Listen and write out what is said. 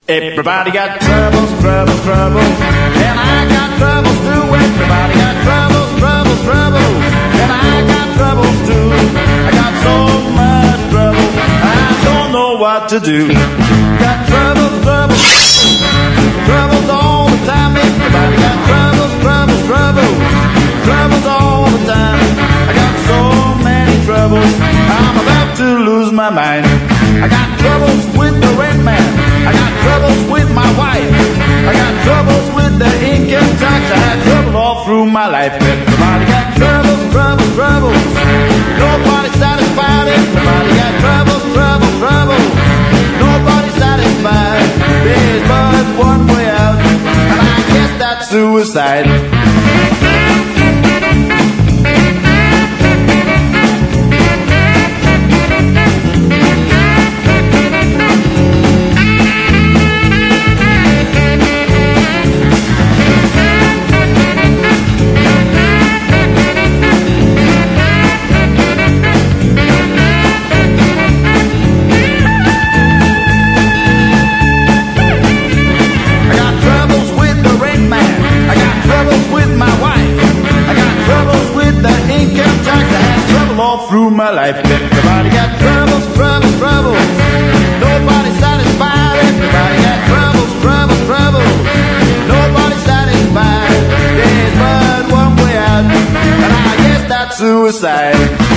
Everybody got troubles, troubles, troubles, and I got troubles too. Everybody got troubles, troubles, troubles, and I got troubles too. I got so much trouble, I don't know what to do. Got troubles, troubles, troubles all the time. Everybody got troubles, troubles, troubles, troubles all the time. I got so many troubles, I'm about to lose my mind. I got troubles with the rent man, I got troubles with my wife, I got troubles with the income tax, I had trouble all through my life. Everybody got troubles, troubles, troubles, nobody satisfied. Everybody got troubles, troubles, troubles, nobody satisfied. There's but one way out, and I guess that's suicide. Through my life, everybody got troubles, troubles, troubles, nobody satisfied. Everybody got troubles, troubles, troubles, nobody satisfied. There's but one way out, and I guess that's suicide.